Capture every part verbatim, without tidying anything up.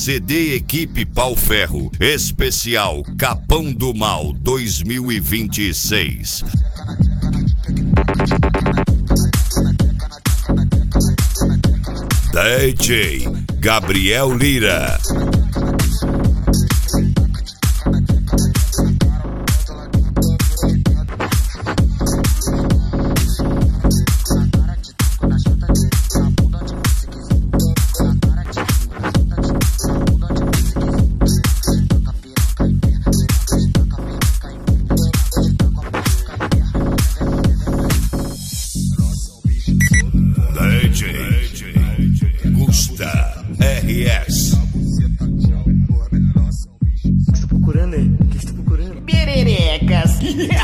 C D Equipe Pau Ferro, especial Capão do Mal dois mil e vinte e seis. D J Gabriel Lira. R S. O que estou procurando, hein? O que estou procurando? Pererecas.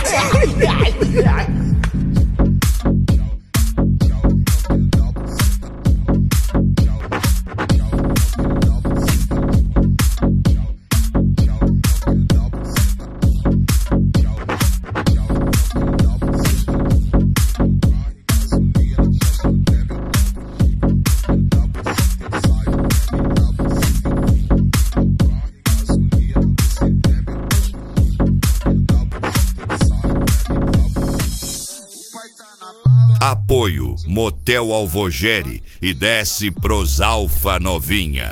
Apoio Motel Alvogere e desce pros Alfa Novinha.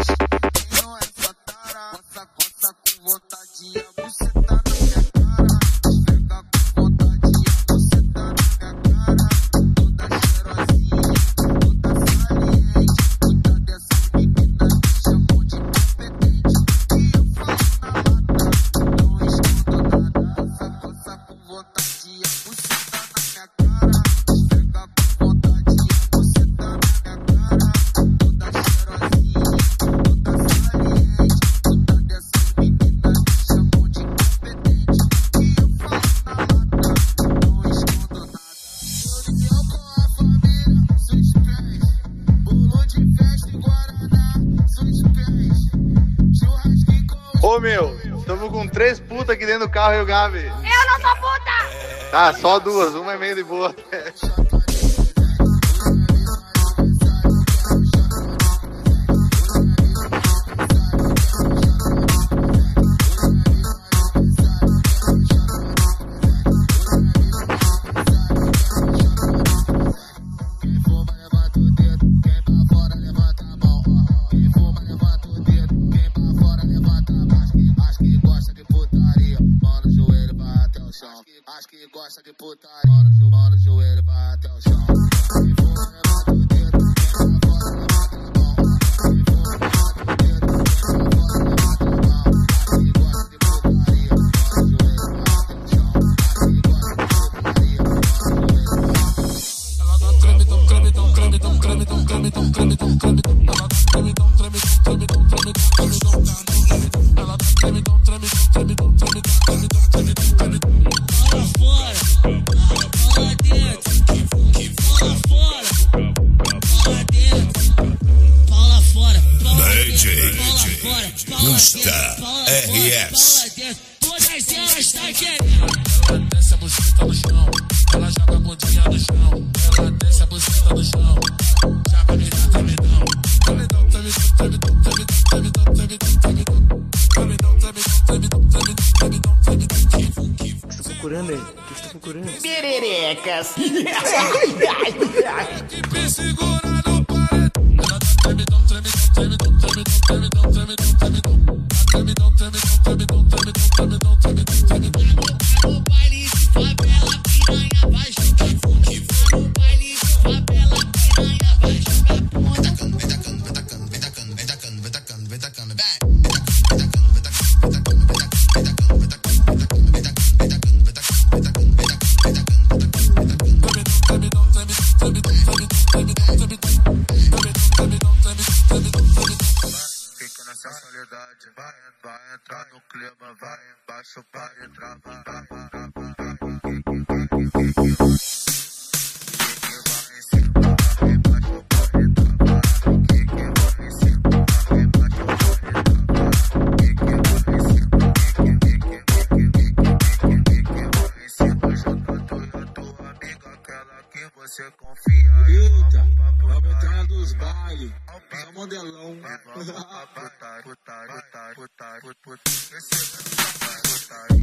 Ô meu, estamos com três putas aqui dentro do carro e o Gabi. Eu não sou puta! Tá, só duas, uma é meio de boa. Acho que gosta de putaria, mano, joelho vai até o chão. Gusta R S. Todas elas tá querendo. Ela desce a buceta no chão, ela joga a bundinha no chão. Ela desce a buceta no chão, já vai me dar tremidão. Tremidão, tremidão, tremidão, tremidão, tremidão, tremidão, tremidão, tremidão, tremidão, tremidão, tremidão. O que estou procurando, hein? O que estou procurando? Pererecas. Que segura no paredão. Ela tá tremidão, tremidão, tremidão, tremidão, tremidão, tremidão, tremidão. Tremidão, tremidão, tremidão, tremidão, tremidão, tremidão, tremidão. No baile de favela, piranha vai jogar fundo. No baile de favela, piranha vai jogar fundo. Vem tacando, vem tacando, vem tacando, vem tacando, vem tacando, vem tacando, vem tacando, fica na sensualidade. você confia. Eita, vamos entrar nos bailes. Só modelão. Vamos pra putaria, putaria, putaria, putaria, putaria.